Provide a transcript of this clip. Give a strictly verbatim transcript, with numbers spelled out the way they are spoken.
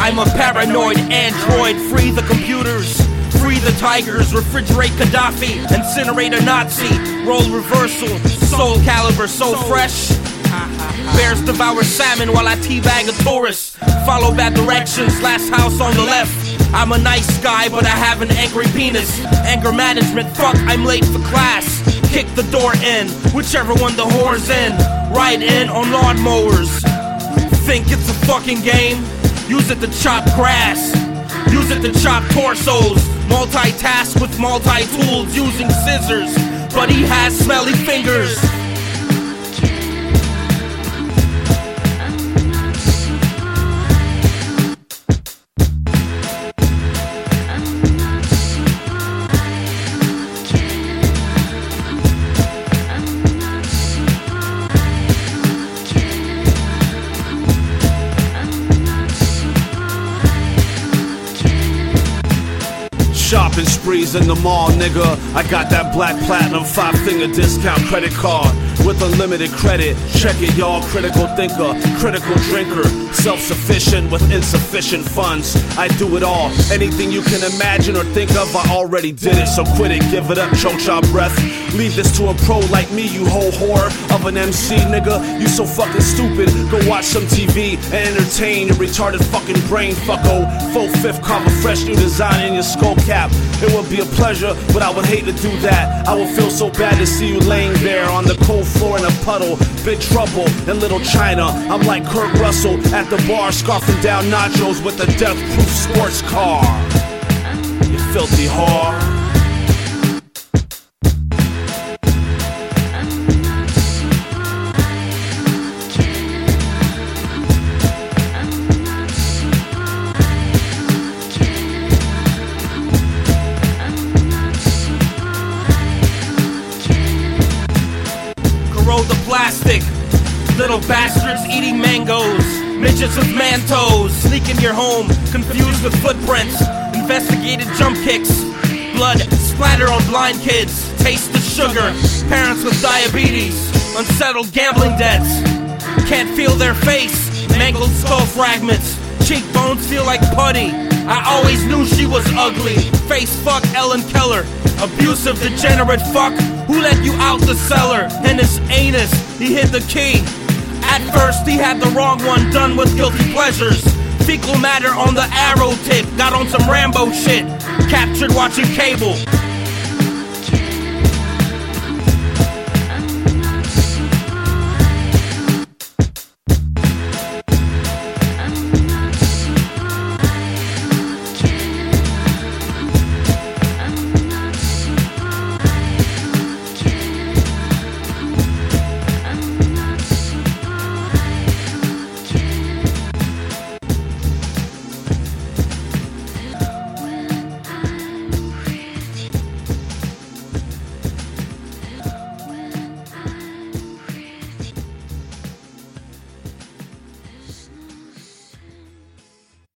I'm a paranoid android. Free the computers, free the tigers, refrigerate Gaddafi, incinerate a Nazi, roll reversal, soul caliber so fresh. Bears devour salmon while I teabag a tourist. Follow bad directions, last house on the left. I'm a nice guy, but I have an angry penis. Anger management, fuck, I'm late for class. Kick the door in, whichever one the whore's in. Ride in on lawnmowers. Think it's a fucking game? Use it to chop grass. Use it to chop torsos. Multitask with multi-tools using scissors. But he has smelly fingers. Shopping sprees in the mall, nigga. I got that black platinum five finger discount credit card with unlimited credit. Check it, y'all. Critical thinker, critical drinker, self-sufficient with insufficient funds. I do it all. Anything you can imagine or think of, I already did it. So quit it, give it up, choke your breath. Leave this to a pro like me, you whole whore of an M C, nigga. You so fucking stupid. Go watch some T V and entertain your retarded fucking brain, fucko. Full fifth carve a fresh new design in your skull cap. It would be a pleasure, but I would hate to do that. I would feel so bad to see you laying there on the cold floor in a puddle. Big trouble in Little China. I'm like Kurt Russell at the bar, scarfing down nachos with a death-proof sports car. You filthy whore. The plastic, little bastards eating mangoes, midgets with mantos, sneak in your home, confused with footprints, investigated jump kicks, blood splatter on blind kids, taste the sugar, parents with diabetes, unsettled gambling debts, can't feel their face, mangled skull fragments, cheekbones feel like putty, I always knew she was ugly, face fuck Ellen Keller, abusive degenerate fuck. Who let you out the cellar? And his anus, he hid the key. At first he had the wrong one done with guilty pleasures. Fecal matter on the arrow tip, got on some Rambo shit. Captured watching cable,